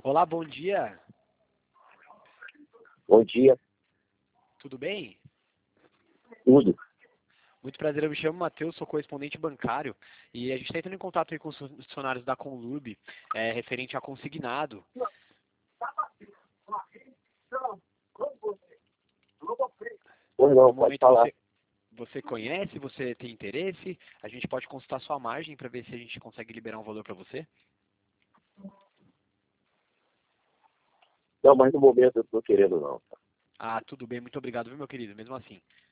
Olá, bom dia. Bom dia, Tudo bem? tudo. Muito prazer, eu me chamo Matheus, sou correspondente bancário e a gente está entrando em contato aí com os funcionários da Conlurb, referente a consignado. Pois não, No pode momento falar. você conhece, você tem interesse, a gente pode consultar sua margem para ver se a gente consegue liberar um valor para você. Não, mas no momento eu não estou querendo não. Ah, tudo bem, muito obrigado, viu, meu querido? Mesmo assim.